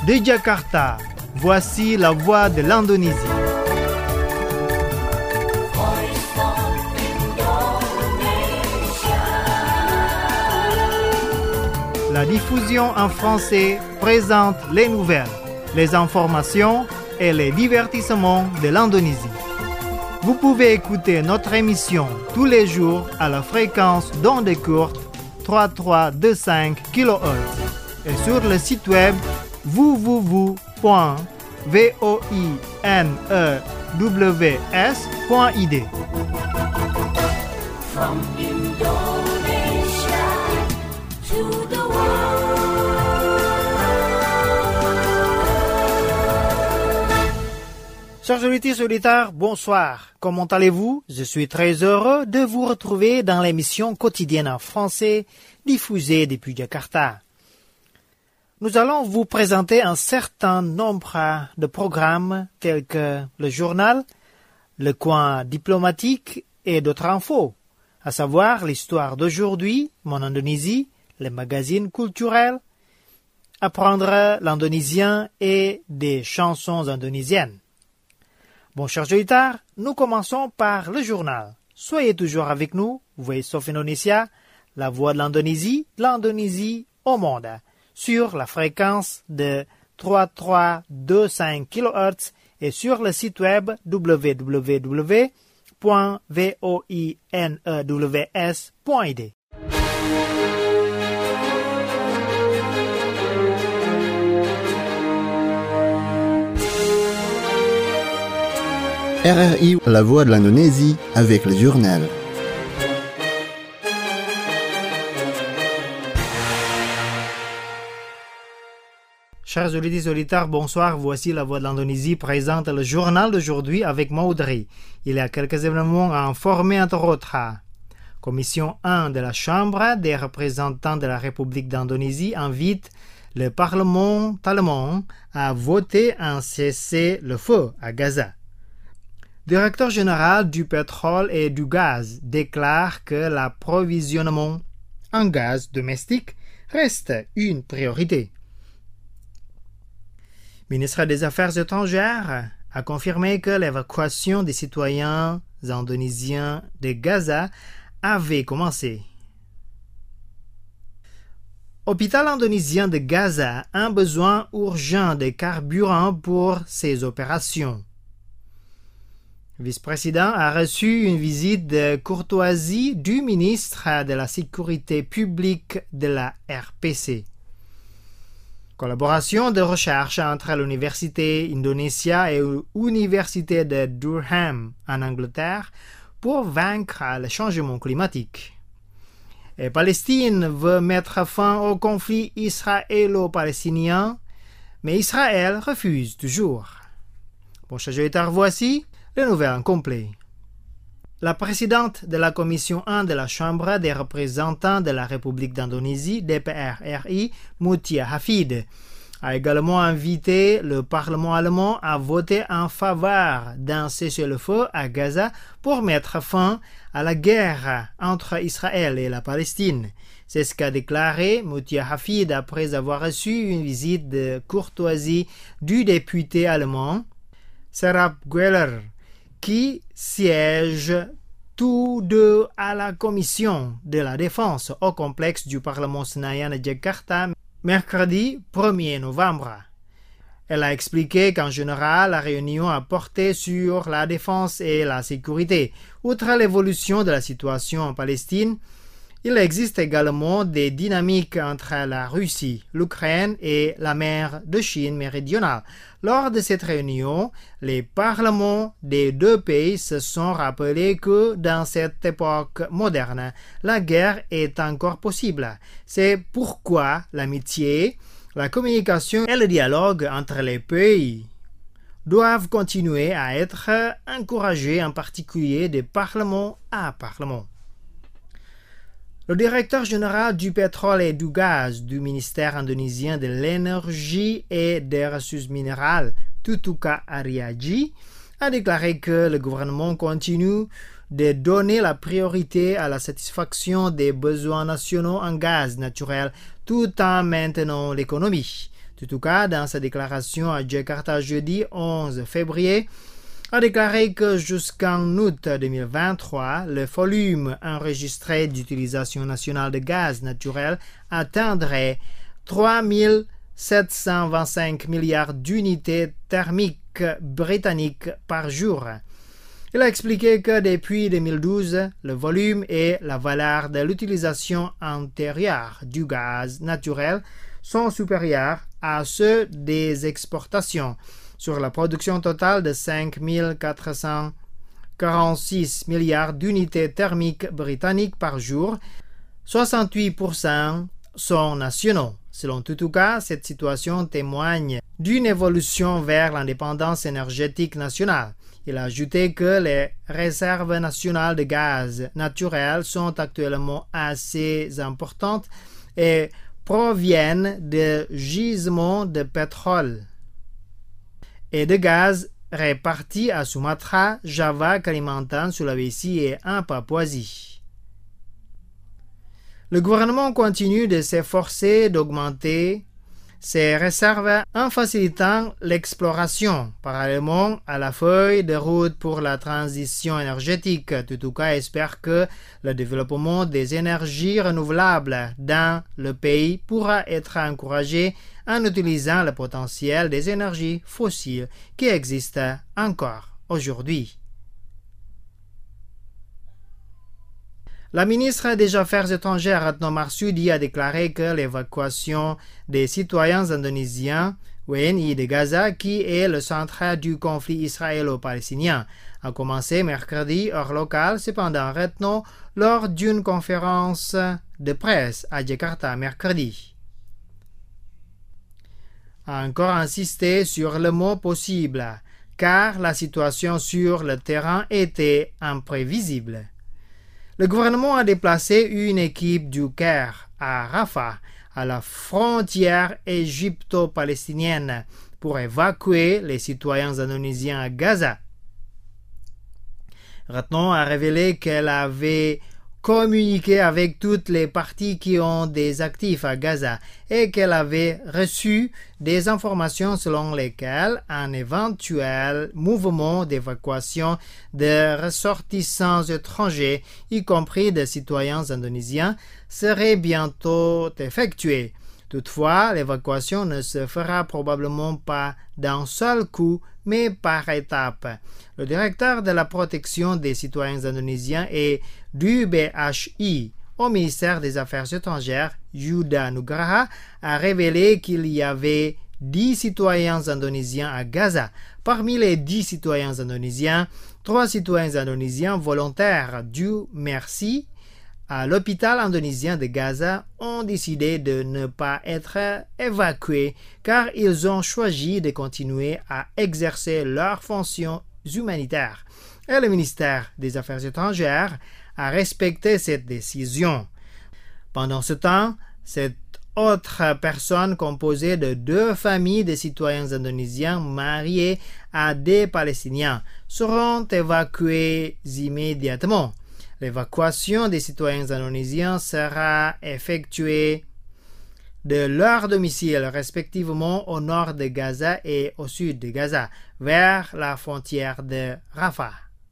De Jakarta, voici la voix de l'Indonésie. La diffusion en français présente les nouvelles, les informations et les divertissements de l'Indonésie. Vous pouvez écouter notre émission tous les jours à la fréquence d'ondes courtes 3325 kHz et sur le site web www.voinews.id. From Indonesia to the Chers auditeurs, bonsoir. Comment allez-vous? Je suis très heureux de vous retrouver dans l'émission quotidienne en français diffusée depuis Jakarta. Nous allons vous présenter un certain nombre de programmes tels que le journal, le coin diplomatique et d'autres infos, à savoir l'histoire d'aujourd'hui, mon Indonésie, les magazines culturels, apprendre l'indonésien et des chansons indonésiennes. Bon, chers auditeurs, nous commençons par le journal. Soyez toujours avec nous, Voice of Indonesia, la voix de l'Indonésie au monde, sur la fréquence de 3325 kHz et sur le site web www.voinews.id. RRI, la voix de l'Indonésie, avec le journal. Chers auditeurs, bonsoir. Voici la voix de l'Indonésie présente le journal d'aujourd'hui avec Maudry. Il y a quelques événements à informer entre autres. Commission 1 de la Chambre des représentants de la République d'Indonésie invite le Parlement allemand à voter un cessez-le-feu à Gaza. Directeur général du pétrole et du gaz déclare que l'approvisionnement en gaz domestique reste une priorité. Ministre des Affaires étrangères a confirmé que l'évacuation des citoyens indonésiens de Gaza avait commencé. Hôpital indonésien de Gaza a un besoin urgent de carburant pour ses opérations. Vice-président a reçu une visite de courtoisie du ministre de la Sécurité publique de la RPC. Collaboration de recherche entre l'Université Indonesia et l'Université de Durham en Angleterre pour vaincre le changement climatique. Et Palestine veut mettre fin au conflit israélo-palestinien, mais Israël refuse toujours. Bon, chers auditeurs, voici les nouvelles en complet. La présidente de la Commission 1 de la Chambre des représentants de la République d'Indonésie, DPRRI, Mutia Hafid, a également invité le Parlement allemand à voter en faveur d'un cessez-le-feu à Gaza pour mettre fin à la guerre entre Israël et la Palestine. C'est ce qu'a déclaré Mutia Hafid après avoir reçu une visite de courtoisie du député allemand Serap Güeller, qui siègent tous deux à la commission de la défense au complexe du Parlement Senayan de Jakarta mercredi 1er novembre. Elle a expliqué qu'en général, la réunion a porté sur la défense et la sécurité. Outre l'évolution de la situation en Palestine, il existe également des dynamiques entre la Russie, l'Ukraine et la mer de Chine méridionale. Lors de cette réunion, les parlements des deux pays se sont rappelés que dans cette époque moderne, la guerre est encore possible. C'est pourquoi l'amitié, la communication et le dialogue entre les pays doivent continuer à être encouragés, en particulier de parlement à parlement. Le directeur général du pétrole et du gaz du ministère indonésien de l'énergie et des ressources minérales, Tutuka Aryaji, a déclaré que le gouvernement continue de donner la priorité à la satisfaction des besoins nationaux en gaz naturel tout en maintenant l'économie. tout cas, dans sa déclaration à Jakarta jeudi 11 février, a déclaré que jusqu'en août 2023, le volume enregistré d'utilisation nationale de gaz naturel atteindrait 3 725 milliards d'unités thermiques britanniques par jour. Il a expliqué que depuis 2012, le volume et la valeur de l'utilisation antérieure du gaz naturel sont supérieurs à ceux des exportations, sur la production totale de 5 446 milliards d'unités thermiques britanniques par jour. 68% sont nationaux. Selon Tutuka, cette situation témoigne d'une évolution vers l'indépendance énergétique nationale. Il a ajouté que les réserves nationales de gaz naturel sont actuellement assez importantes et proviennent de gisements de pétrole et de gaz répartis à Sumatra, Java, Kalimantan, Sulawesi et en Papouasie. Le gouvernement continue de s'efforcer d'augmenter ses réserves en facilitant l'exploration, parallèlement à la feuille de route pour la transition énergétique. Tutuka espère que le développement des énergies renouvelables dans le pays pourra être encouragé en utilisant le potentiel des énergies fossiles qui existent encore aujourd'hui. La ministre des Affaires étrangères Retno Marsudi a déclaré que l'évacuation des citoyens indonésiens WNI de Gaza, qui est le centre du conflit israélo-palestinien, a commencé mercredi heure locale. Cependant, Retno, lors d'une conférence de presse à Jakarta mercredi, a encore insisté sur le mot possible, car la situation sur le terrain était imprévisible. Le gouvernement a déplacé une équipe du Caire à Rafah, à la frontière égypto-palestinienne, pour évacuer les citoyens indonésiens à Gaza. Retno a révélé qu'elle avait communiqué avec toutes les parties qui ont des actifs à Gaza et qu'elle avait reçu des informations selon lesquelles un éventuel mouvement d'évacuation de ressortissants étrangers, y compris des citoyens indonésiens, serait bientôt effectué. Toutefois, l'évacuation ne se fera probablement pas d'un seul coup, mais par étapes. Le directeur de la protection des citoyens indonésiens et du BHI au ministère des Affaires étrangères, Yuda Nugraha, a révélé qu'il y avait 10 citoyens indonésiens à Gaza. Parmi les 10 citoyens indonésiens, 3 citoyens indonésiens volontaires du Merci à l'hôpital indonésien de Gaza ont décidé de ne pas être évacués car ils ont choisi de continuer à exercer leurs fonctions humanitaires. Et le ministère des Affaires étrangères a respecté cette décision. Pendant ce temps, cette autre personne composée de 2 familles de citoyens indonésiens mariés à des Palestiniens seront évacués immédiatement. L'évacuation des citoyens indonésiens sera effectuée de leur domicile respectivement au nord de Gaza et au sud de Gaza, vers la frontière de Rafah.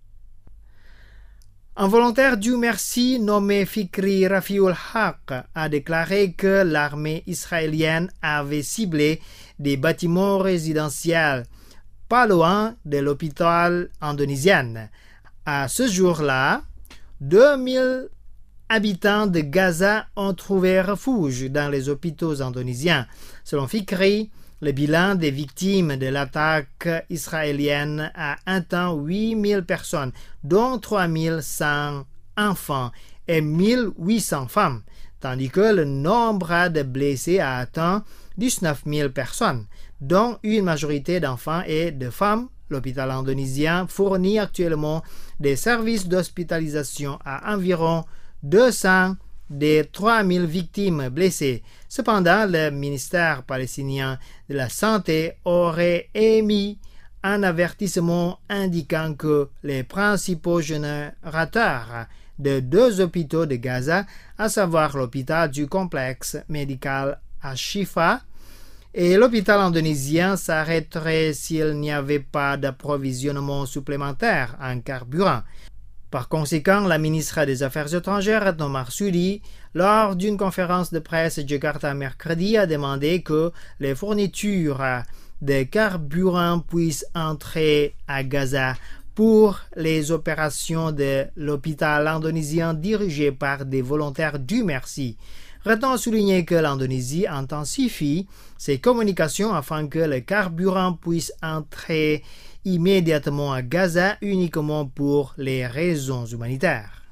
Un volontaire du Merci nommé Fikri Rafiul Haq a déclaré que l'armée israélienne avait ciblé des bâtiments résidentiels pas loin de l'hôpital indonésien. À ce jour-là, 2000 habitants de Gaza ont trouvé refuge dans les hôpitaux indonésiens. Selon Fikri, le bilan des victimes de l'attaque israélienne a atteint 8000 personnes, dont 3100 enfants et 1800 femmes, tandis que le nombre de blessés a atteint 19 000 personnes, dont une majorité d'enfants et de femmes. L'hôpital indonésien fournit actuellement des services d'hospitalisation à environ 200 des 3000 victimes blessées. Cependant, le ministère palestinien de la Santé aurait émis un avertissement indiquant que les principaux générateurs de 2 hôpitaux de Gaza, à savoir l'hôpital du complexe médical à Shifa et l'hôpital indonésien s'arrêterait s'il n'y avait pas d'approvisionnement supplémentaire en carburant. Par conséquent, la ministre des Affaires étrangères, Retno Marsudi, lors d'une conférence de presse à Jakarta mercredi, a demandé que les fournitures de carburant puissent entrer à Gaza pour les opérations de l'hôpital indonésien dirigé par des volontaires du Merci. Retno a souligné que l'Indonésie intensifie ses communications afin que le carburant puisse entrer immédiatement à Gaza uniquement pour les raisons humanitaires.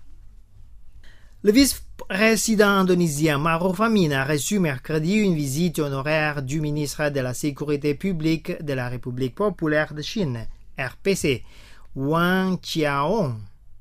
Le vice-président indonésien Maruf Amin a reçu mercredi une visite honoraire du ministre de la Sécurité publique de la République populaire de Chine, RPC, Wang Qiaong.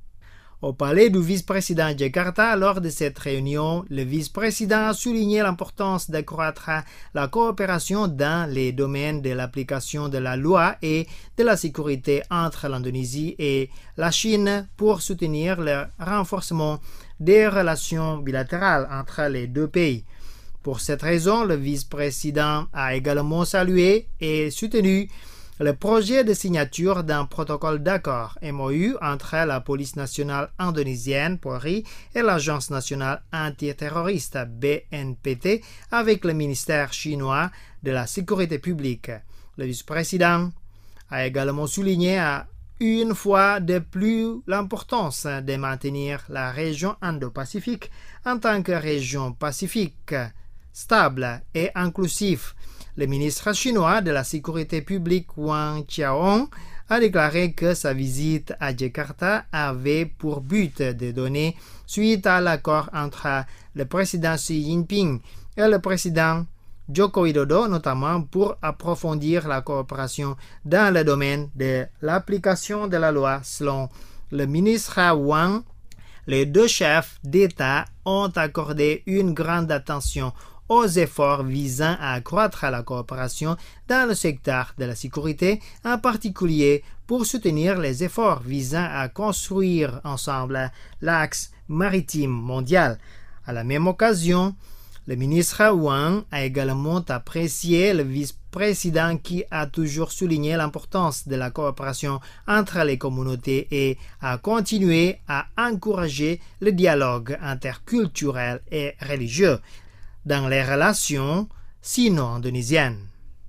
Au palais du vice-président Jakarta, lors de cette réunion, le vice-président a souligné l'importance d'accroître la coopération dans les domaines de l'application de la loi et de la sécurité entre l'Indonésie et la Chine pour soutenir le renforcement des relations bilatérales entre les deux pays. Pour cette raison, le vice-président a également salué et soutenu le projet de signature d'un protocole d'accord MOU entre la police nationale indonésienne Polri et l'Agence nationale antiterroriste BNPT avec le ministère chinois de la sécurité publique. Le vice-président a également souligné une fois de plus l'importance de maintenir la région Indo-Pacifique en tant que région pacifique, stable et inclusive. Le ministre chinois de la Sécurité publique Wang Qiaong a déclaré que sa visite à Jakarta avait pour but de donner suite à l'accord entre le président Xi Jinping et le président Joko Widodo, notamment pour approfondir la coopération dans le domaine de l'application de la loi. Selon le ministre Wang, les deux chefs d'État ont accordé une grande attention aux efforts visant à accroître la coopération dans le secteur de la sécurité, en particulier pour soutenir les efforts visant à construire ensemble l'axe maritime mondial. À la même occasion, le ministre Wang a également apprécié le vice-président qui a toujours souligné l'importance de la coopération entre les communautés et a continué à encourager le dialogue interculturel et religieux dans les relations sino-indonésiennes.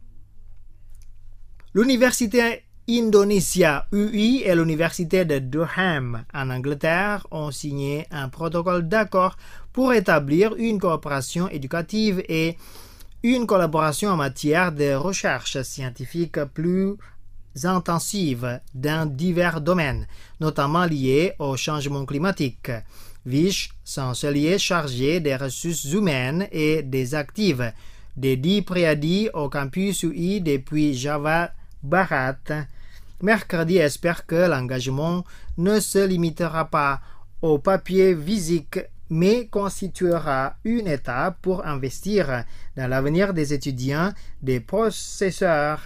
L'Université Indonesia UI et l'Université de Durham en Angleterre ont signé un protocole d'accord pour établir une coopération éducative et une collaboration en matière de recherche scientifique plus intensive dans divers domaines, notamment liés au changement climatique. Vish, chancelier chargé des ressources humaines et des actifs, dédie préadit au campus UI depuis Java Barat, mercredi espère que l'engagement ne se limitera pas au papier physique, mais constituera une étape pour investir dans l'avenir des étudiants, des professeurs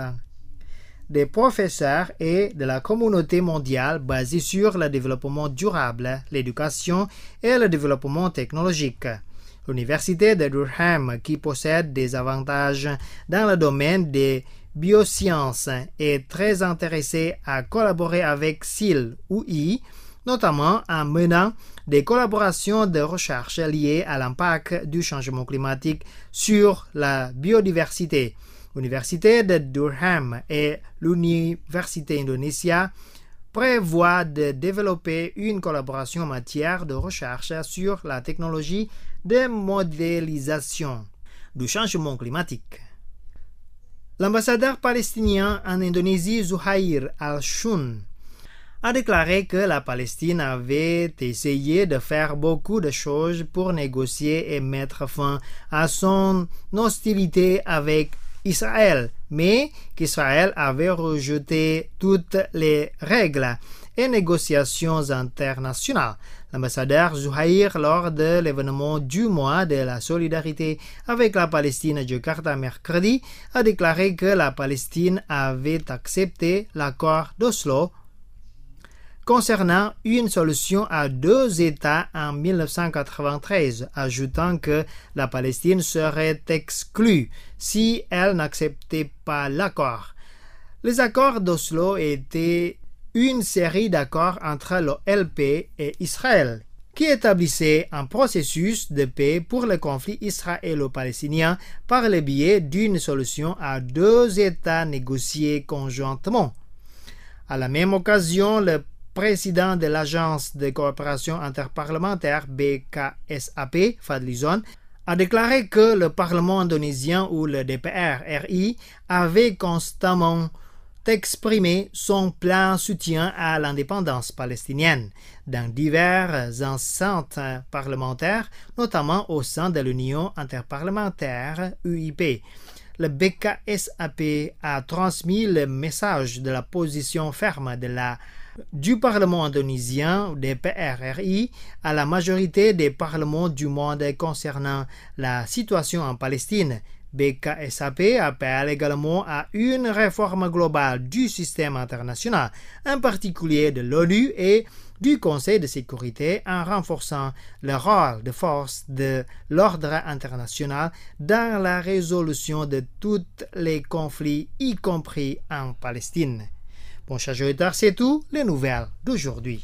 et de la communauté mondiale basée sur le développement durable, l'éducation et le développement technologique. L'Université de Durham, qui possède des avantages dans le domaine des biosciences, est très intéressée à collaborer avec SIL UI, notamment en menant des collaborations de recherche liées à l'impact du changement climatique sur la biodiversité. L'Université de Durham et l'Université Indonesia prévoient de développer une collaboration en matière de recherche sur la technologie de modélisation du changement climatique. L'ambassadeur palestinien en Indonésie, Zuhair Al-Shun, a déclaré que la Palestine avait essayé de faire beaucoup de choses pour négocier et mettre fin à son hostilité avec Israël, mais qu'Israël avait rejeté toutes les règles et négociations internationales. L'ambassadeur Zuhair, lors de l'événement du mois de la solidarité avec la Palestine à Jakarta mercredi, a déclaré que la Palestine avait accepté l'accord d'Oslo concernant une solution à 2 États en 1993, ajoutant que la Palestine serait exclue si elle n'acceptait pas l'accord. Les accords d'Oslo étaient une série d'accords entre l'OLP et Israël, qui établissait un processus de paix pour le conflit israélo-palestinien par le biais d'une solution à 2 États négociée conjointement. À la même occasion, le président de l'Agence de coopération interparlementaire BKSAP, Fadli Zon, a déclaré que le Parlement indonésien ou le DPR-RI avait constamment exprimé son plein soutien à l'indépendance palestinienne dans diverses enceintes parlementaires, notamment au sein de l'Union interparlementaire UIP. Le BKSAP a transmis le message de la position ferme du Parlement indonésien, des PRRI, à la majorité des parlements du monde concernant la situation en Palestine. BKSAP appelle également à une réforme globale du système international, en particulier de l'ONU et du Conseil de sécurité, en renforçant le rôle de force de l'ordre international dans la résolution de tous les conflits, y compris en Palestine. Bon, chers auditeurs, c'est tout les nouvelles d'aujourd'hui.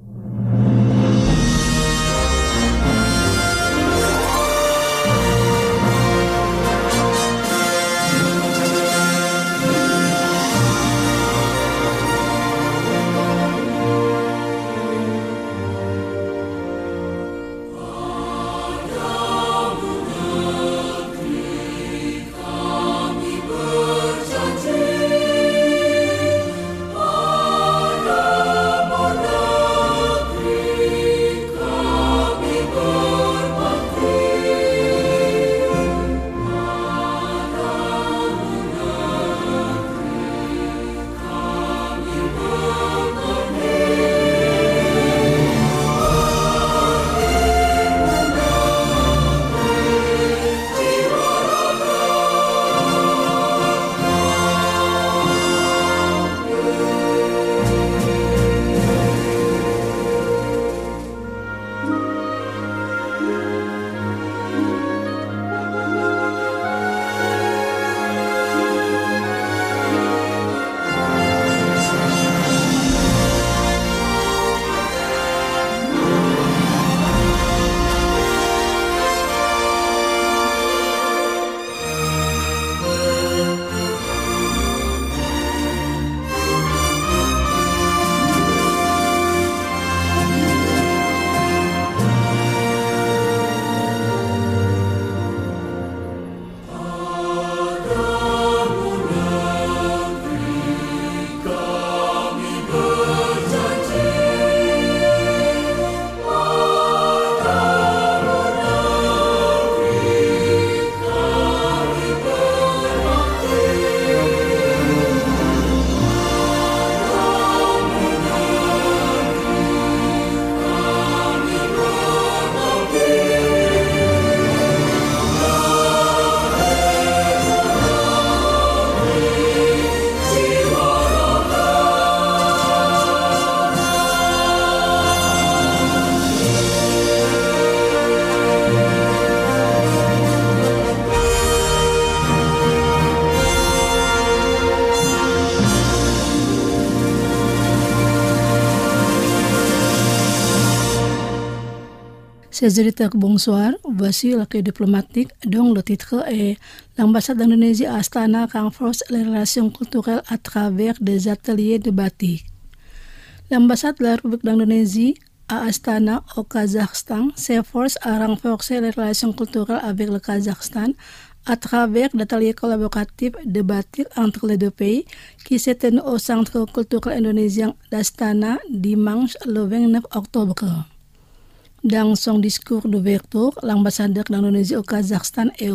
Chers auditeurs, bonsoir. Voici l'accueil diplomatique dont le titre est l'ambassade d'Indonésie à Astana renforce les relations culturelles à travers des ateliers de batik. L'ambassade de la République d'Indonésie à Astana, au Kazakhstan, s'efforce à renforcer les relations culturelles avec le Kazakhstan à travers d'ateliers collaboratifs de batik entre les deux pays qui s'est tenu au Centre culturel indonésien d'Astana dimanche le 29 octobre. Dans son discours d'ouverture, l'ambassadeur d'Indonésie au Kazakhstan et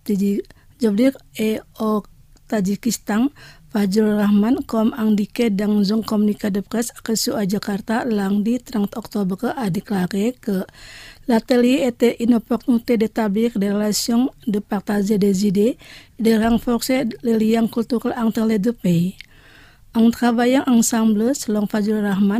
au Tadjikistan, Fajrul Rahman, comme indiqué dans un communiqué de presse reçu à Jakarta lundi 30 octobre, a déclaré que l'atelier était une opportunité d'établir des relations, de partager des idées et de renforcer les liens culturels entre les deux pays. En travaillant ensemble, selon Fajrul Rahman,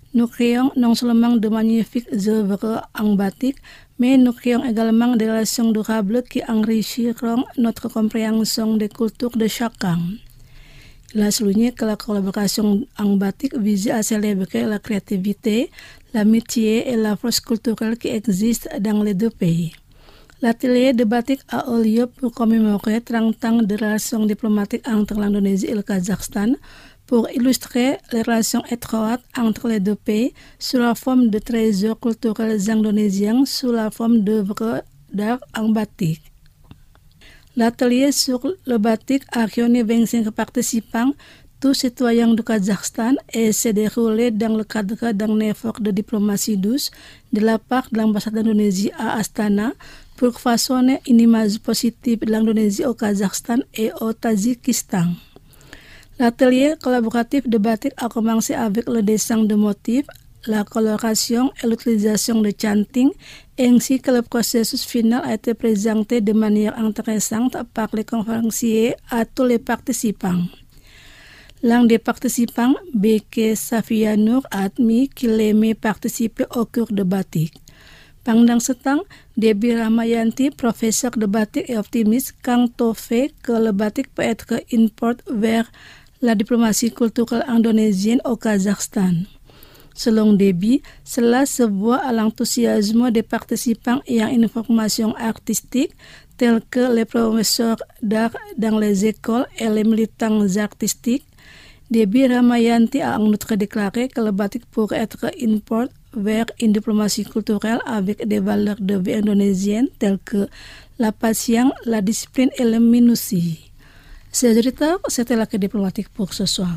Nous créons non seulement de magnifiques œuvres en batik, mais nous créons également des relations durables qui enrichiront notre compréhension des cultures de chacun. Il a souligné que la collaboration en batik visait à célébrer la créativité, l'amitié et la force culturelle qui existent dans les deux pays. L'atelier de batik a eu lieu pour commémorer 30 ans de relations diplomatiques entre l'Indonésie et le Kazakhstan, pour illustrer les relations étroites entre les deux pays sous la forme de trésors culturels indonésiens, sous la forme d'œuvres d'art en batik. L'atelier sur le batik a réuni 25 participants, tous citoyens du Kazakhstan, et s'est déroulé dans le cadre d'un effort de diplomatie douce de la part de l'ambassade d'Indonésie à Astana pour façonner une image positive de l'Indonésie au Kazakhstan et au Tadjikistan. L'atelier collaboratif de batik a commencé avec le dessin de motifs, la coloration et l'utilisation de chanting, ainsi que le processus final a été présenté de manière intéressante par les conférenciers à tous les participants. L'un des participants, Beke Safianour, a admis qu'il aimait participer au cours de batik. Pendant ce temps, Debbie Ramayanti, professeure de batik, est optimiste quant au fait que le batik peut être une porte vers la diplomatie culturelle indonésienne au Kazakhstan. Selon Debbie, cela se voit à l'enthousiasme des participants ayant une formation artistique, tels que les professeurs d'art dans les écoles et les militants artistiques. Debbie Ramayanti a en outre déclaré que le batik pourrait être une porte vers une diplomatie culturelle avec des valeurs de vie indonésiennes telles que la patience, la discipline et la minutie. Chers auditeurs, c'était la Quai diplomatique pour ce soir.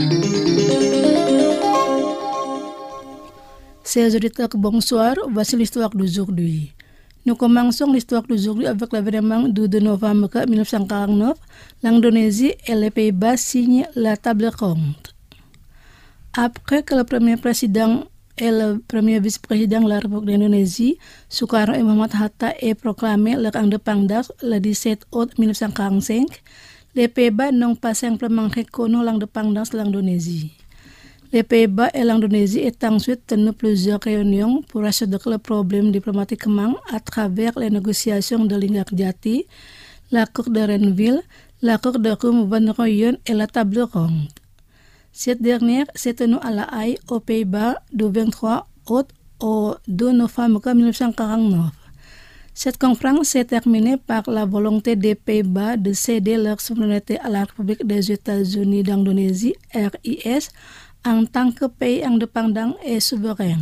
Chers auditeurs, bonsoir. Voici l'histoire d'aujourd'hui. Nous commençons l'histoire d'aujourd'hui avec l'événement du 2 novembre 1949. L'Indonésie et les Pays-Bas signent la table ronde. Après que le premier président et le premier vice-président de la République d'Indonésie, Sukarno et Mohammad Hatta, aient proclamé leur indépendance le 17 août 1945, les Pays-Bas n'ont pas simplement reconnu l'indépendance de l'Indonésie. Les Pays-Bas et l'Indonésie ont ensuite tenu plusieurs réunions pour résoudre le problème diplomatiquement à travers les négociations de Linggarjati, l'accord de Renville, l'accord de Rum-Van Rooyen et la table ronde. Cette dernière s'est tenue à La Haye, aux Pays-Bas, du 23 août au 2 novembre 1949. Cette conférence s'est terminée par la volonté des Pays-Bas de céder leur souveraineté à la République des États-Unis d'Indonésie, RIS, en tant que pays indépendant et souverain.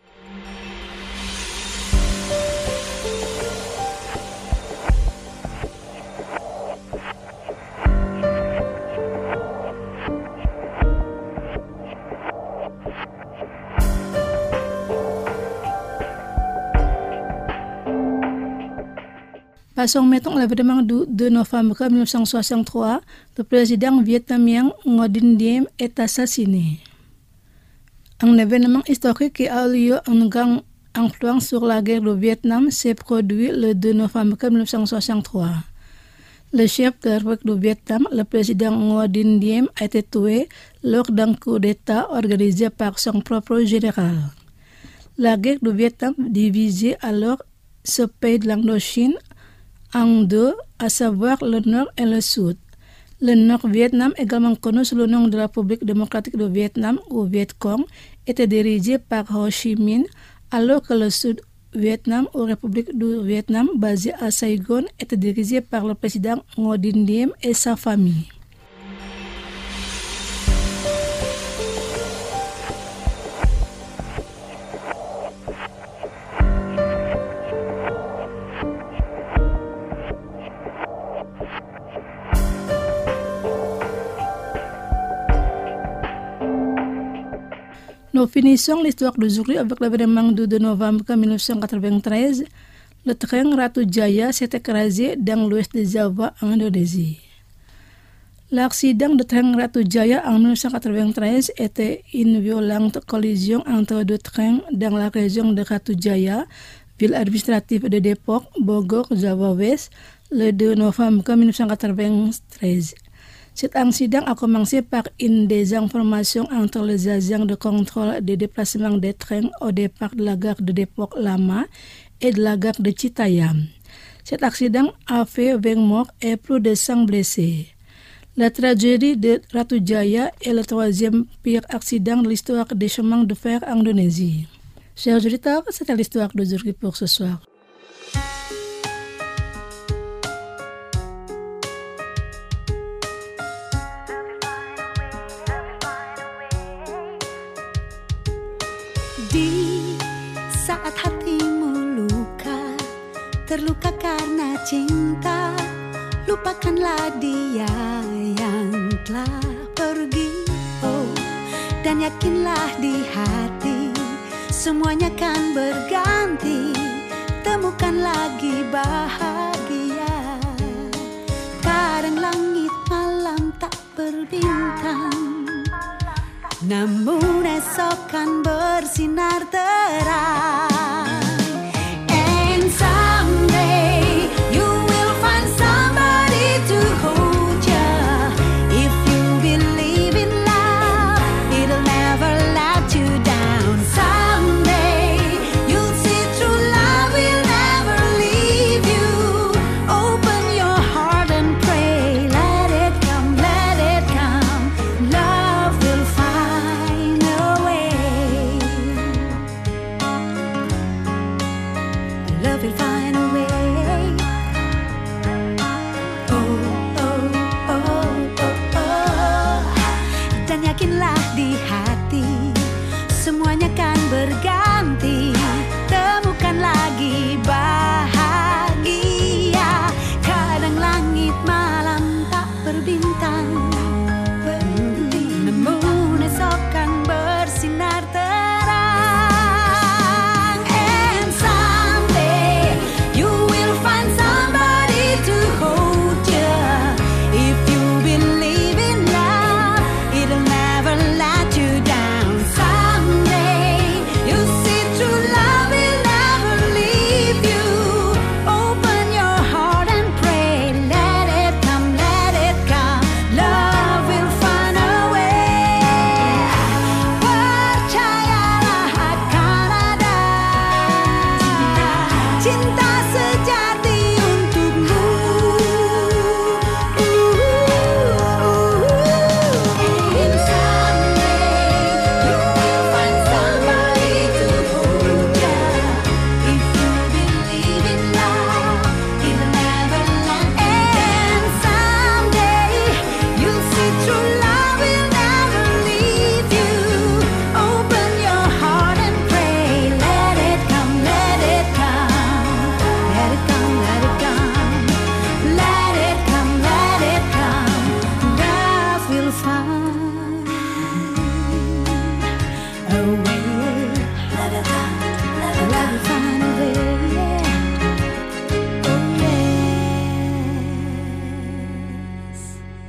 Passons maintenant à l'événement du 2 novembre 1963. Le président vietnamien Ngo Dinh Diem est assassiné. Un événement historique qui a eu une grande influence sur la guerre du Vietnam s'est produit le 2 novembre 1963. Le chef de la République du Vietnam, le président Ngo Dinh Diem, a été tué lors d'un coup d'État organisé par son propre général. La guerre du Vietnam divisait alors ce pays de l'Indochine en deux, à savoir le Nord et le Sud. Le Nord-Vietnam, également connu sous le nom de la République démocratique du Vietnam ou Viet Cong, était dirigé par Ho Chi Minh, alors que le Sud-Vietnam ou République du Vietnam, basé à Saigon, était dirigé par le président Ngo Dinh Diem et sa famille. Nous finissons l'histoire d'aujourd'hui avec l'événement du 2 novembre 1993. Le train Ratu Jaya s'est écrasé dans l'ouest de Java, en Indonésie. L'accident de train Ratu Jaya en 1993 était une violente collision entre deux trains dans la région de Ratu Jaya, ville administrative de Depok, Bogor, Java Ouest, le 2 novembre 1993. Cet incident a commencé par une désinformation entre les agents de contrôle des déplacements des trains au départ de la gare de Depok Lama et de la gare de Citayam. Cet accident a fait 20 morts et plus de 100 blessés. La tragédie de Ratu Jaya est le troisième pire accident de l'histoire des chemins de fer en Indonésie. Chers auditeurs, c'était l'histoire d'aujourd'hui pour ce soir. Di saat hatimu luka, terluka karena cinta, lupakanlah dia yang telah pergi. Oh, dan yakinlah di hati semuanya kan berganti. Temukan lagi bahagia. Kadang langit malam tak berbintang, namun esok kan bersinar terang. And someday you will find somebody to hold ya. If you believe in love, it'll never let you down. Someday you'll see true love will never leave you. Open your heart and pray, let it come, let it come. Love will find a way. Love will find a way. Oh, oh, oh, oh, oh. Dan yakinlah di hati semuanya kan berganti. Temukan lagi bahagia. Kadang langit malam tak berbintang, namun esok kan bersinar terang. And someday you will find somebody to hold ya. If you believe in love, it'll never let you down. Someday you'll see true love will never leave you. Open your heart and pray, let it come, let it come. Love will find a way. Percayalah akan ada cinta sejati untukmu. And someday you will find somebody to hold ya. If you believe in love, it'll never let you down. And someday you'll see true love will never leave you. Open your heart and pray, let it come, let it come. Let it come, let it come. Let it come, let it come. Love will find a way. Let it come, let it come. Love will find a way. Oh yes.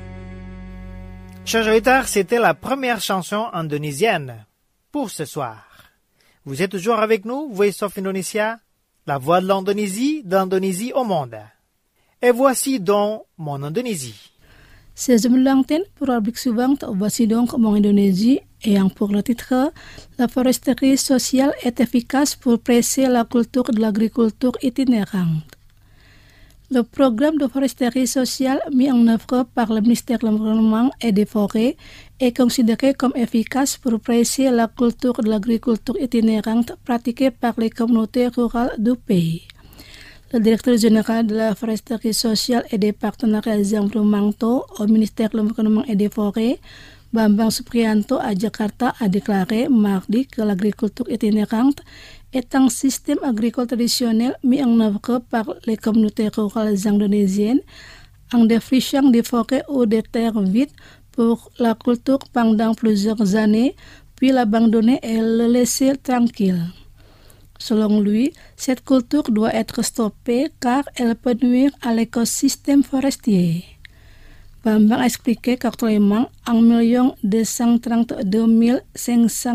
Chers auditeurs, c'était la première chanson indonésienne pour ce soir. Vous êtes toujours avec nous, Voice of Indonesia, la voix de l'Indonésie au monde. Et voici donc mon Indonésie. Sejumlah langten pour la rubrique suivante, voici donc mon Indonésie, ayant pour le titre La foresterie sociale est efficace pour presser la culture de l'agriculture itinérante. Le programme de foresterie sociale mis en œuvre par le ministère de l'Environnement et des Forêts est considéré comme efficace pour presser la culture de l'agriculture itinérante pratiquée par les communautés rurales du pays. Le directeur général de la foresterie sociale et des partenariats environnementaux au ministère de l'Environnement et des Forêts, Bambang Suprianto à Jakarta, a déclaré mardi que l'agriculture itinérante est un système agricole traditionnel mis en œuvre par les communautés rurales indonésiennes en défrichant des forêts ou des terres vides pour la culture pendant plusieurs années, puis l'abandonner et le laisser tranquille. Selon lui, cette culture doit être stoppée car elle peut nuire à l'écosystème forestier. Bambang a expliqué qu'actuellement, 1 232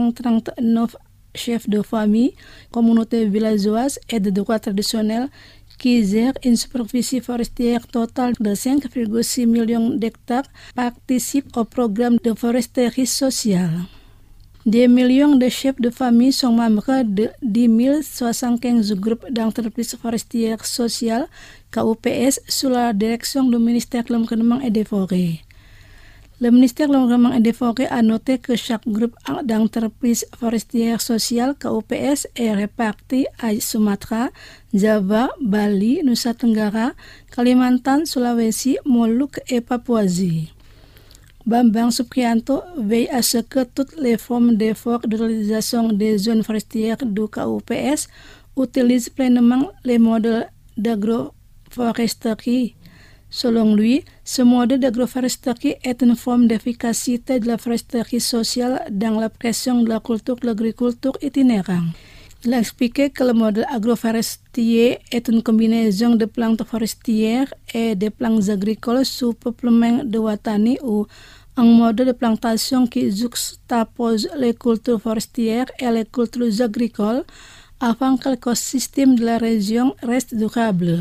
539 chefs de famille, communautés villageoises et de droits traditionnels qui gère une superficie forestière totale de 5,6 millions d'hectares, participe au programme de foresterie sociale. Des millions de chefs de famille sont membres de 10 075 groupes d'entreprises forestières sociales KOPS sous la direction du ministère de l'Environnement et des Forêts. Le ministère de l'Environnement et des Forêts a noté que chaque groupe d'entreprises forestières sociales KOPS est réparti à Sumatra, Java, Bali, Nusa Tenggara, Kalimantan, Sulawesi, Moluques et Papouasie. Bambang Suprianto veille à ce que toutes les formes d'efforts de réalisation des zones forestières du KOPS utilisent pleinement les modèles d'agroforesterie. Selon lui, ce modèle d'agroforesterie est une forme d'efficacité de la foresterie sociale dans la pression de la culture de l'agriculture itinérante. Il a expliqué que le modèle agroforestier est une combinaison de plantes forestières et de plantes agricoles sous peuplement de Watani ou un modèle de plantation qui juxtapose les cultures forestières et les cultures agricoles afin que l'écosystème de la région reste durable.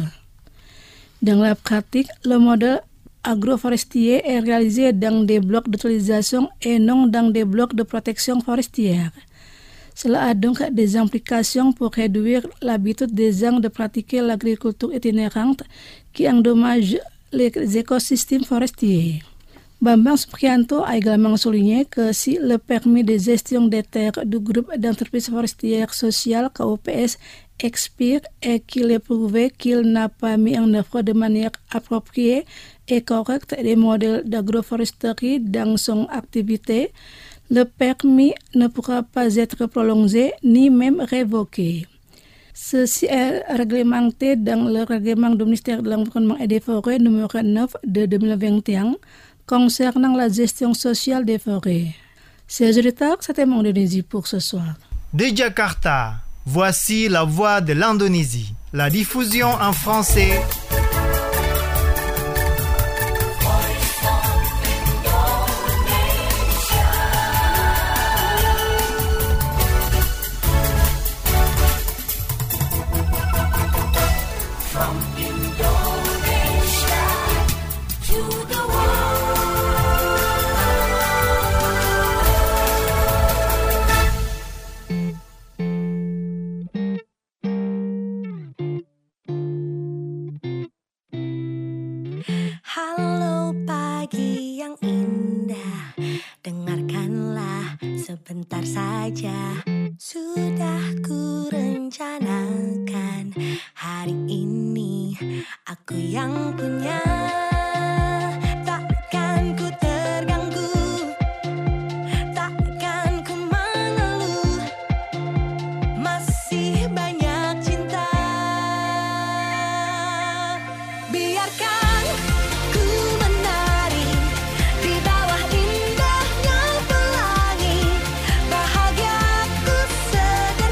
Dans la pratique, le modèle agroforestier est réalisé dans des blocs d'utilisation et non dans des blocs de protection forestière. Cela a donc des implications pour réduire l'habitude des gens de pratiquer l'agriculture itinérante qui endommage les écosystèmes forestiers. Bambang Suprianto a également souligné que si le permis de gestion des terres du groupe d'entreprises forestières sociales KOPS expire et qu'il est prouvé qu'il n'a pas mis en œuvre de manière appropriée et correcte des modèles d'agroforesterie dans son activité, le permis ne pourra pas être prolongé ni même révoqué. Ceci est réglementé dans le règlement du ministère de l'Environnement et des Forêts numéro 9 de 2021 concernant la gestion sociale des forêts. Chers auditeurs, c'était mon Indonésie pour ce soir. De Jakarta, voici la voix de l'Indonésie. La diffusion en français. From Indonesia to the world. Halo pagi yang indah, dengarkanlah sebentar saja. Sudah ku rencanakan hari ini aku yang punya. Takkan ku terganggu, takkan ku mengeluh. Masih banyak cinta. Biarkan ku menari di bawah indahnya pelangi. Bahagiaku sederhana.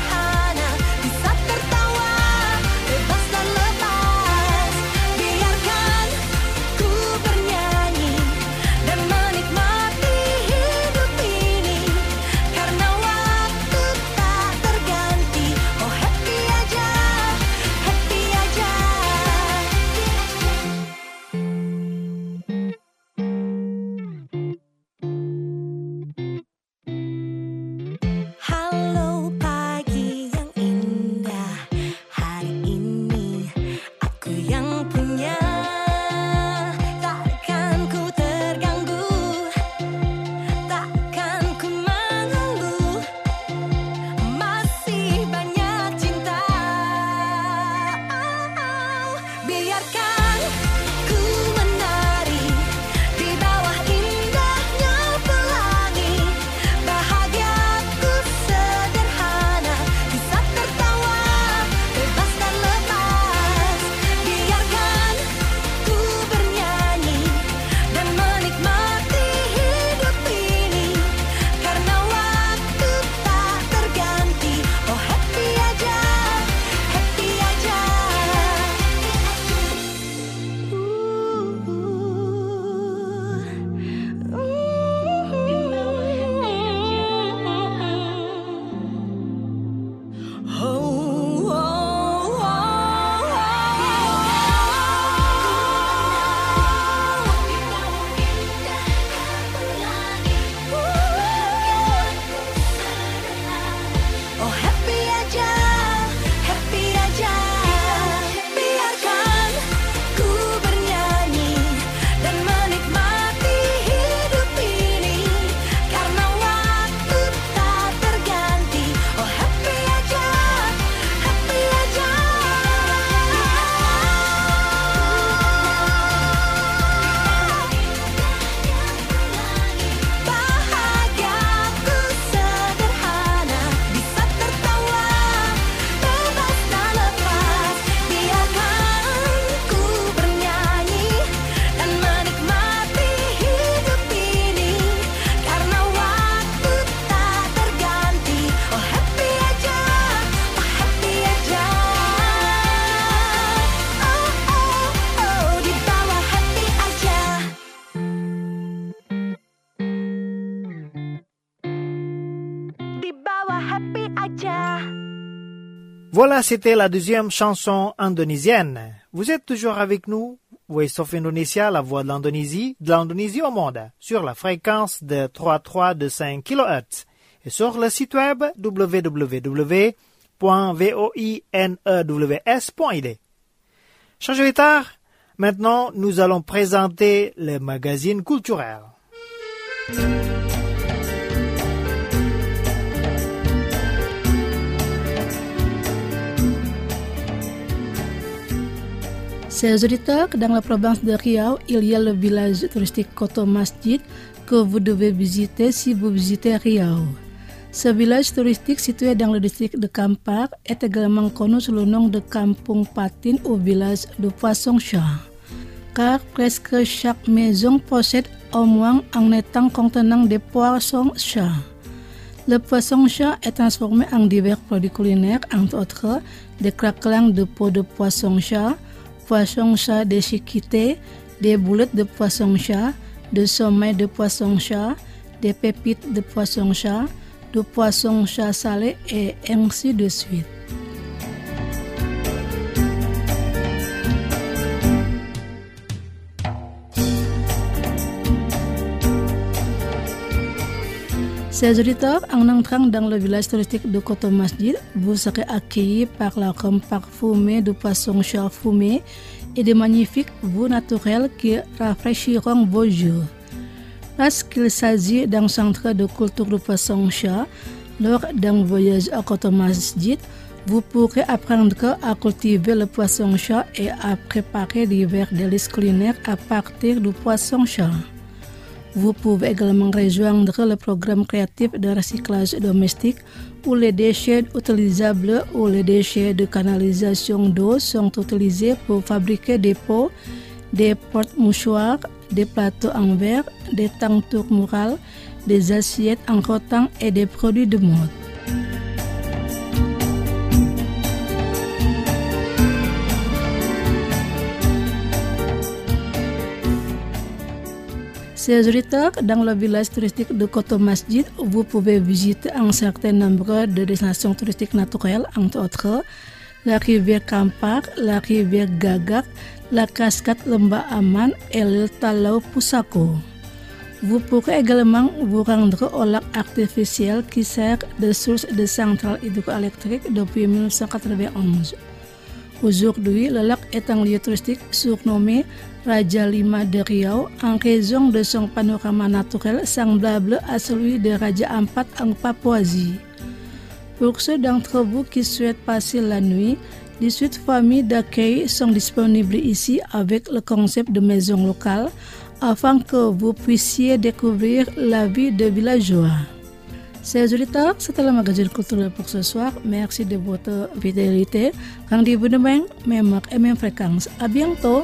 Voilà, c'était la deuxième chanson indonésienne. Vous êtes toujours avec nous, Voice of Indonesia, la voix de l'Indonésie au monde, sur la fréquence de 3325 kHz et sur le site web www.voinews.id. Chers auditeurs, maintenant nous allons présenter le magazine culturel. Chers auditeurs, dans la province de Riau, il y a le village touristique Koto Masjid que vous devez visiter si vous visitez Riau. Ce village touristique situé dans le district de Kampar est également connu sous le nom de Kampung Patin ou village de poisson-chat, car presque chaque maison possède au moins un étang contenant des poissons-chats. Le poisson-chat est transformé en divers produits culinaires, entre autres des craquelins de peau de poisson-chat, poisson-chat déchiqueté, des boulettes de poisson-chat, de sommeil de poisson-chat, des pépites de poisson-chat, de poisson-chat salé et ainsi de suite. Chers auditeurs, en entrant dans le village touristique de Koto Masjid, vous serez accueillis par l'arôme parfumé de poisson-chat fumé et de magnifiques vues naturelles qui rafraîchiront vos jours. Parce qu'il s'agit d'un centre de culture de poisson-chat, lors d'un voyage à Koto Masjid, vous pourrez apprendre à cultiver le poisson-chat et à préparer divers délices culinaires à partir du poisson-chat. Vous pouvez également rejoindre le programme créatif de recyclage domestique où les déchets utilisables ou les déchets de canalisation d'eau sont utilisés pour fabriquer des pots, des porte-mouchoirs, des plateaux en verre, des tentures murales, des assiettes en rotin et des produits de mode. Chers auditeurs, dans le village touristique de Koto Masjid, vous pouvez visiter un certain nombre de destinations touristiques naturelles, entre autres la rivière Kampar, la rivière Gagak, la cascade Lembah Aman et l'île Talau Pusako. Vous pourrez également vous rendre au lac artificiel qui sert de source de centrale hydroélectrique depuis 1991. Aujourd'hui, le lac est un lieu touristique surnommé Raja Lima de Riau en raison de son panorama naturel semblable à celui de Raja Ampat en Papouasie. Pour ceux d'entre vous qui souhaitent passer la nuit, 18 familles d'accueil sont disponibles ici avec le concept de maison locale afin que vous puissiez découvrir la vie des villageois. Chers auditeurs, c'était le magazine culturel pour ce soir. Merci de votre fidélité. Rendez-vous demain, même heure et même fréquence. À bientôt.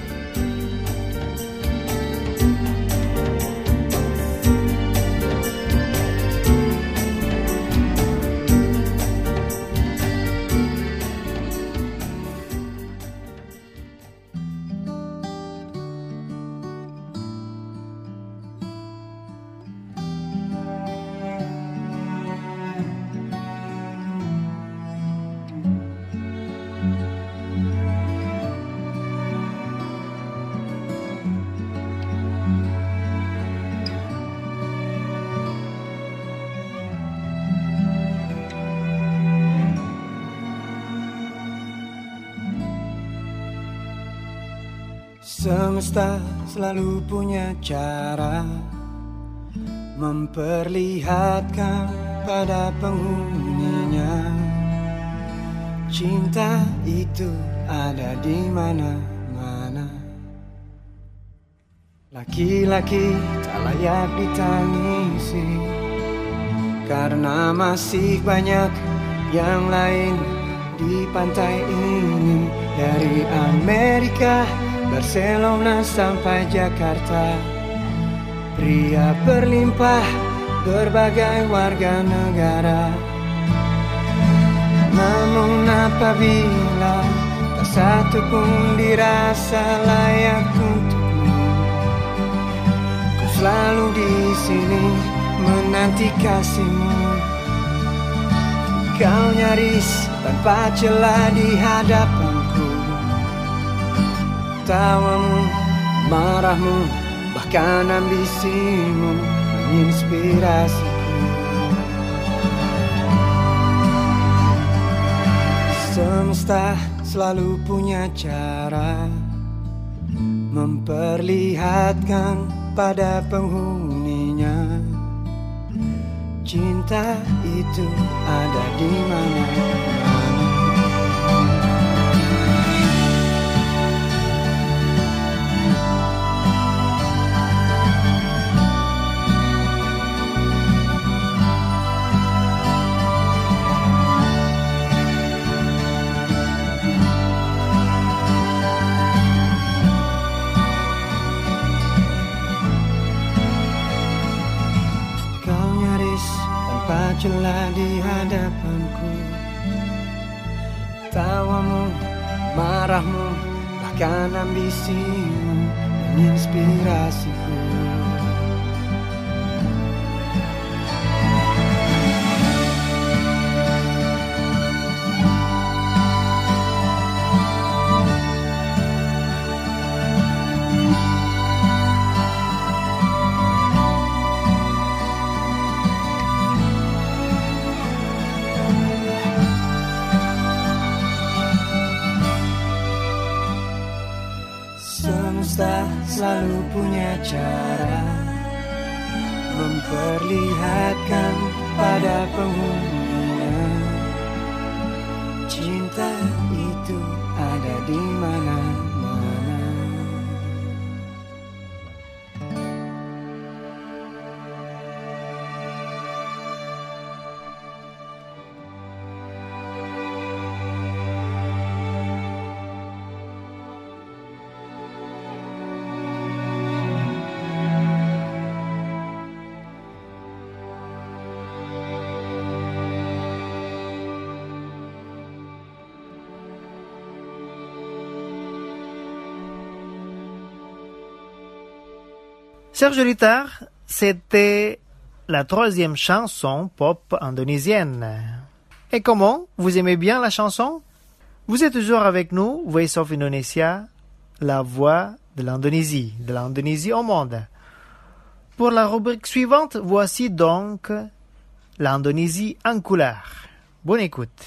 Semesta selalu punya cara memperlihatkan pada penghuninya cinta itu ada di mana-mana. Laki-laki tak layak ditangisi karena masih banyak yang lain di pantai ini. Dari Amerika, Barcelona sampai Jakarta, pria berlimpah berbagai warga negara. Namun apabila tak satu pun dirasa layak untukmu, ku selalu di sini menanti kasihmu. Kau nyaris tanpa celah di hadapanku. Tawamu, marahmu, bahkan ambisimu menginspirasiku. Semesta selalu punya cara memperlihatkan pada penghuninya cinta itu ada di mana-mana. Celah di hadapanku. Tawamu, marahmu, bahkan ambisimu menginspirasiku. Semesta selalu punya cara memperlihatkan pada penghuninya cinta itu ada di mana-mana. Chers auditeurs, c'était la troisième chanson pop indonésienne. Et comment? Vous aimez bien la chanson? Vous êtes toujours avec nous, Voice of Indonesia, la voix de l'Indonésie au monde. Pour la rubrique suivante, voici donc l'Indonésie en couleur. Bonne écoute.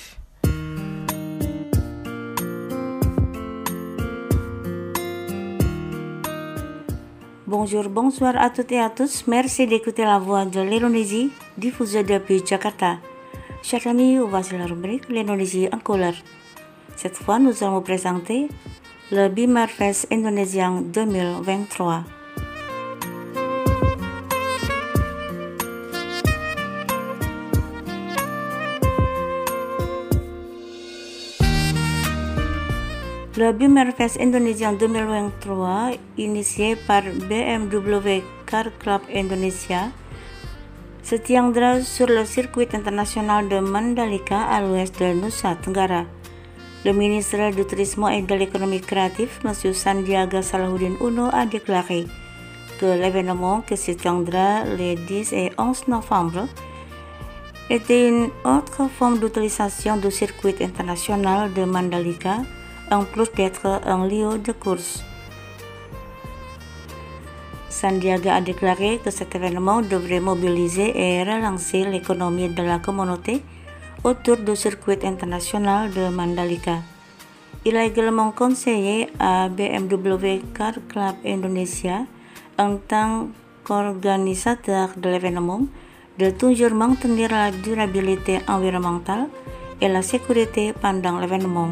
Bonjour, bonsoir à toutes et à tous. Merci d'écouter la voix de l'Indonésie, diffusée depuis Jakarta. Chers amis, voici la rubrique l'Indonésie en couleur. Cette fois, nous allons vous présenter le Bimar Fest indonésien 2023. Le Bimar Fest indonésien 2023, initié par BMW Car Club Indonesia, se tiendra sur le circuit international de Mandalika à l'ouest de Nusa Tenggara. Le ministre du Tourisme et de l'Économie créative, M. Sandiaga Salahuddin Uno, a déclaré que l'événement qui se tiendra les 10 et 11 novembre était une autre forme d'utilisation du circuit international de Mandalika, en plus d'être un lieu de course. Sandiaga a déclaré que cet événement devrait mobiliser et relancer l'économie de la communauté autour du circuit international de Mandalika. Il a également conseillé à BMW Car Club Indonesia, en tant qu'organisateur de l'événement, de toujours maintenir la durabilité environnementale et la sécurité pendant l'événement.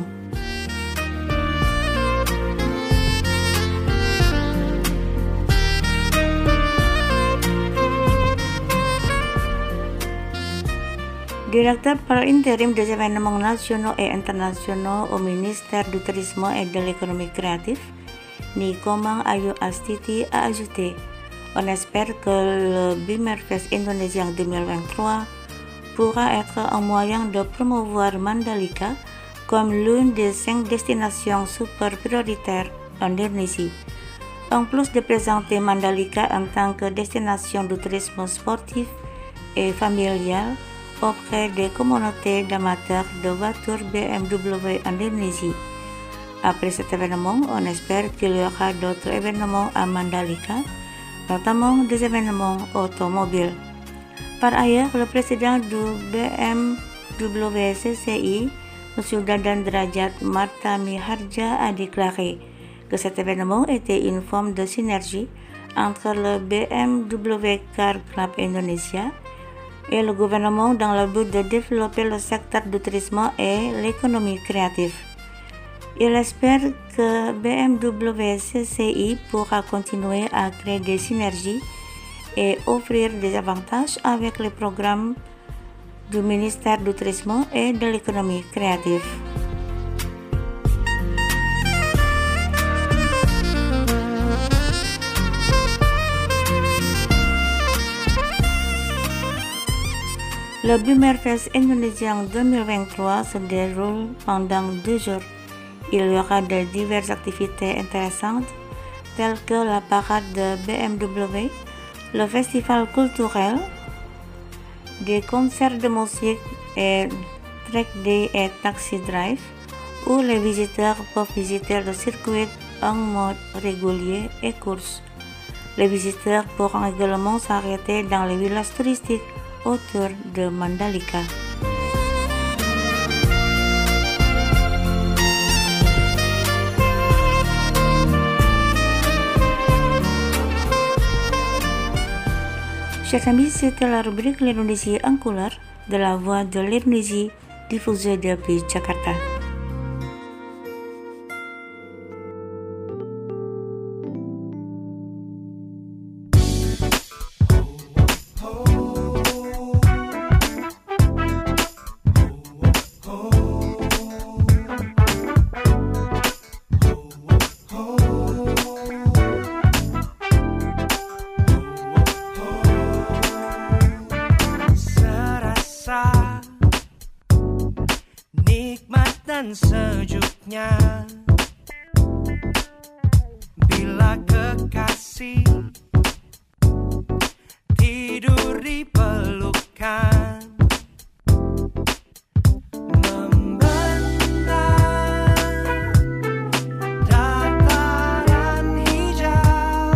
Directeur par intérim des événements nationaux et internationaux au ministère du Tourisme et de l'Économie créative, Nikomang Ayu Astiti, a ajouté: on espère que le Bimar Fest indonésien 2023 pourra être un moyen de promouvoir Mandalika comme l'une des 5 destinations super prioritaires en Indonésie. En plus de présenter Mandalika en tant que destination de tourisme sportif et familial, auprès des communautés d'amateurs de voitures BMW en Indonésie. Après cet événement, on espère qu'il y aura d'autres événements à Mandalika, notamment des événements automobiles. Par ailleurs, le président du BMW CCI, M. Dadan Derajat Martami Harja, a déclaré que cet événement était une forme de synergie entre le BMW Car Club Indonesia et le gouvernement dans le but de développer le secteur du tourisme et l'économie créative. Il espère que BMW CCI pourra continuer à créer des synergies et offrir des avantages avec les programmes du ministère du Tourisme et de l'économie créative. Le Bummerfest indonésien 2023 se déroule pendant 2 jours. Il y aura de diverses activités intéressantes telles que la parade de BMW, le festival culturel, des concerts de musique et track day et taxi drive, où les visiteurs peuvent visiter le circuit en mode régulier et course. Les visiteurs pourront également s'arrêter dans les villages touristiques autour de Mandalika. Chers amis, c'était la rubrique l'Indonésie en couleur de la voix de l'Indonésie diffusée depuis Jakarta. Nikmat dan sejuknya bila kekasih tidur di pelukan, membentang dataran hijau,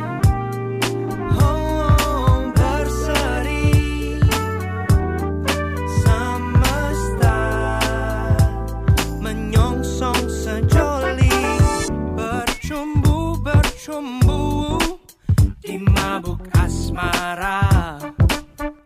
berseri semesta menyongsong sejoli, bercumbu di mabuk asmara.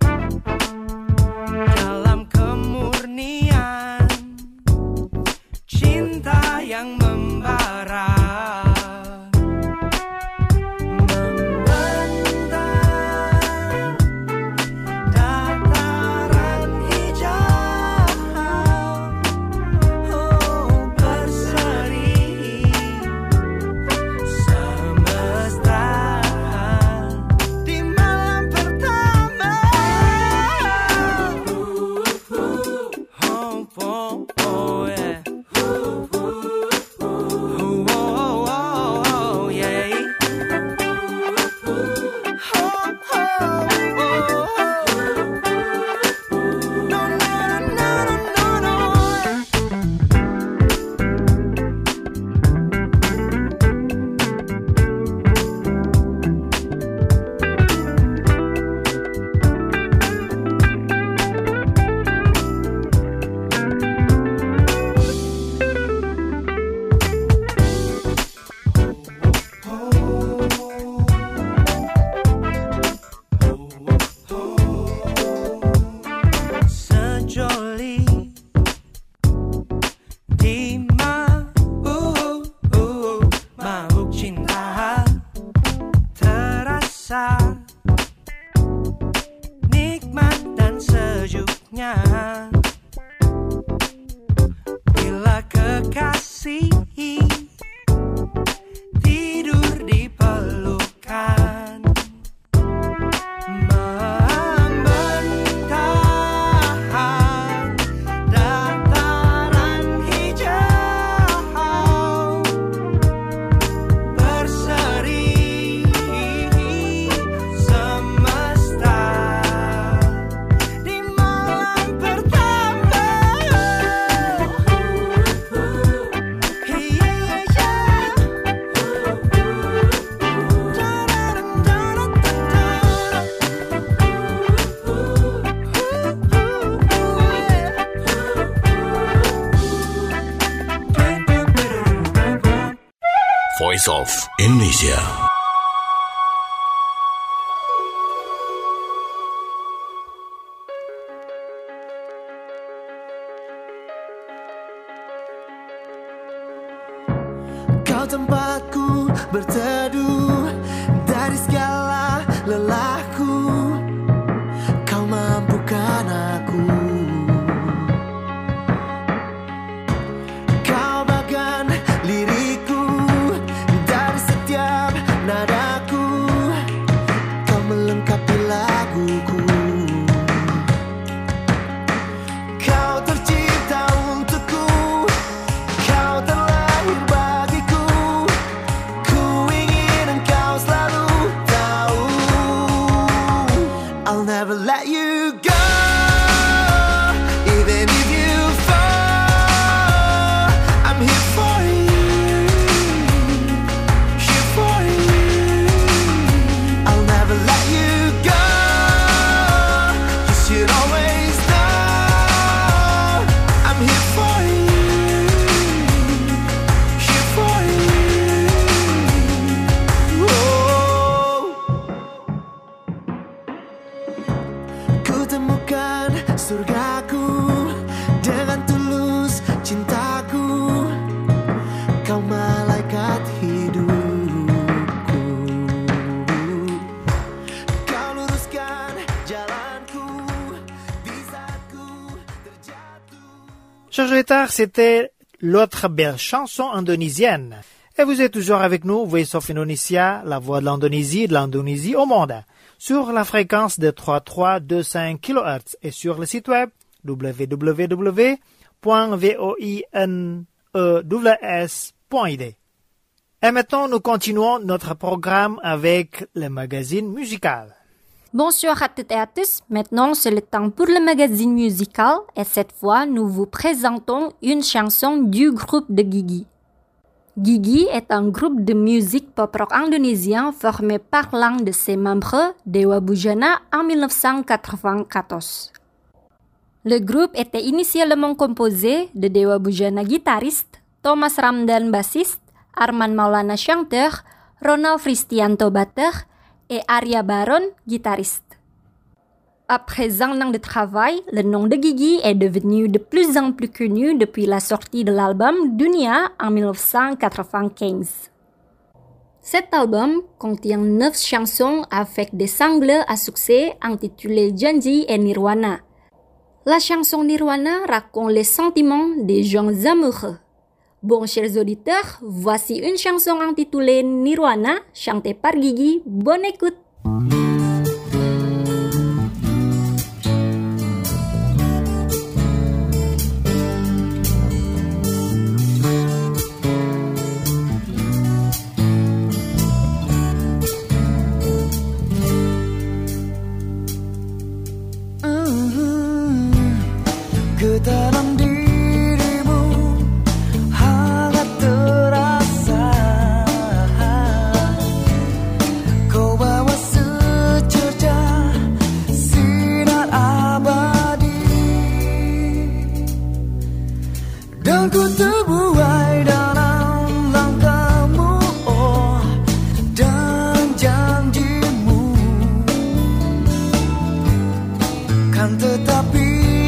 Voice of Indonesia. Kau tempatku berteduh dari segala lelahku. Kau mampukan aku. Kau bagian liriku dari setiap nadaku. Kau melengkapi laguku. Kau tercipta untukku. Kau terlahir bagiku. Ku ingin engkau selalu tahu. I'll never let you go. Even if you fall, I'm here for you. Here for you. I'll never let you go. You should always know I'm here for you. Here for you. Oh. Ku temukan surgaku dengan tulus cintaku. Kau malaikat hidupku. Kau luruskan jalanku di saat ku terjatuh. Chers auditeurs, c'était l'autre belle chanson indonésienne. Et vous êtes toujours avec nous, Voice of Indonesia, la voix de l'Indonésie au monde, sur la fréquence de 3325 kHz et sur le site web www.voinews.id. Et maintenant, nous continuons notre programme avec le magazine musical. Bonsoir à toutes et à tous. Maintenant, c'est le temps pour le magazine musical et cette fois, nous vous présentons une chanson du groupe de Gigi. Gigi est un groupe de musique pop-rock indonésien formé par l'un de ses membres, Dewa Bujana, en 1994. Le groupe était initialement composé de Dewa Bujana guitariste, Thomas Ramdhan bassiste, Arman Maulana chanteur, Ronald Fristianto batteur et Arya Baron guitariste. Après un an de travail, le nom de Gigi est devenu de plus en plus connu depuis la sortie de l'album Dunia en 1995. Cet album contient 9 chansons avec des singles à succès intitulés Janji et Nirwana. La chanson Nirwana raconte les sentiments des gens amoureux. Bon, chers auditeurs, voici une chanson intitulée Nirwana, chantée par Gigi. Bonne écoute! Dalam dirimu hangat terasa. Kau bawa secercah sinar abadi. Dan ku terbuai dalam langkahmu, oh, dan janjimu. Kan tetapi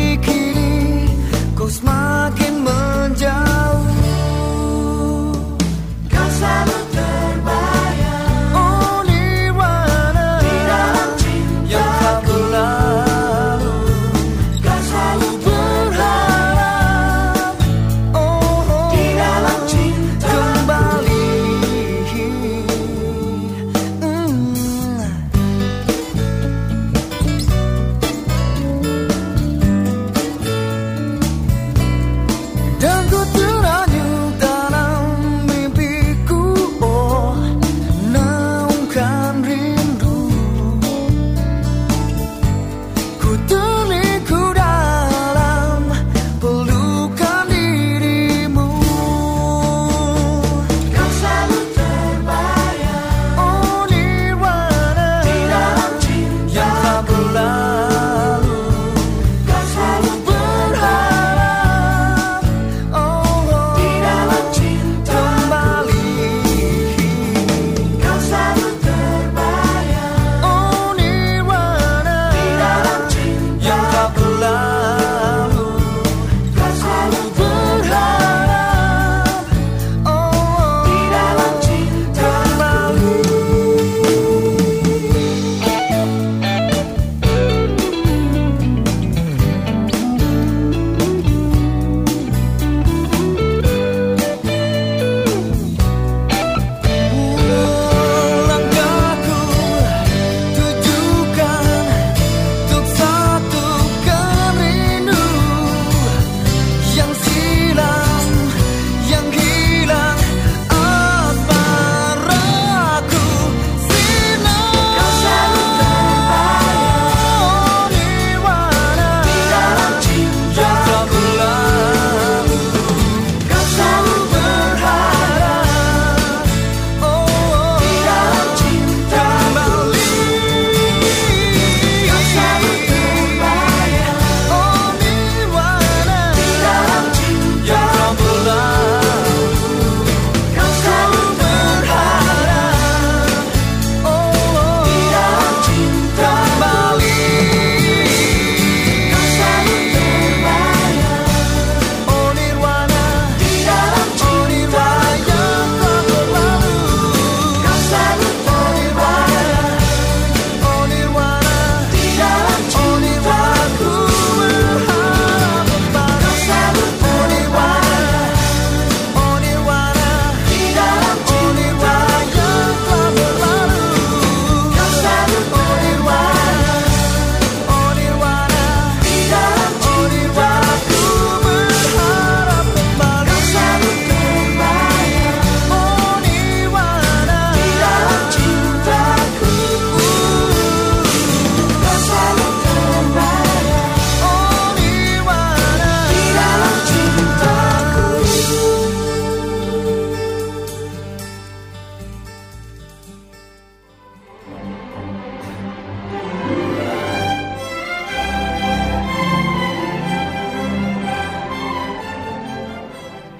semakin menjauh. Kau selalu terbayang, oh Nirwana, di dalam cinta yang tak lalu. Kau selalu berharap, oh, oh, di dalam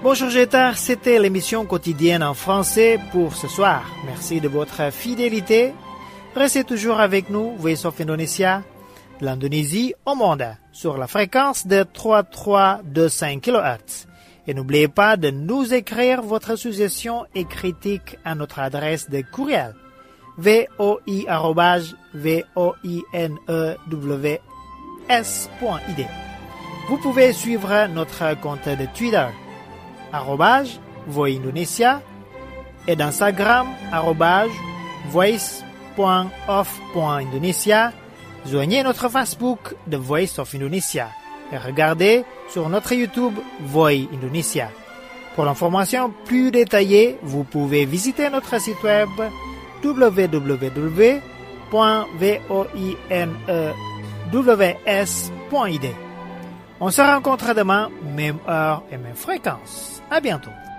Bonjour Jetar, c'était l'émission quotidienne en français pour ce soir. Merci de votre fidélité. Restez toujours avec nous, Voice of Indonesia, l'Indonésie au monde, sur la fréquence de 3325 kHz. Et n'oubliez pas de nous écrire votre suggestion et critique à notre adresse de courriel voi@voinews.id. Vous pouvez suivre notre compte de Twitter @voindonesia et d'Instagram @voice.of.indonesia. Joignez notre Facebook The Voice of Indonesia et regardez sur notre YouTube Voi Indonesia. Pour l'information plus détaillée, vous pouvez visiter notre site web www.voinews.id. On se rencontre demain, même heure et même fréquence. À bientôt.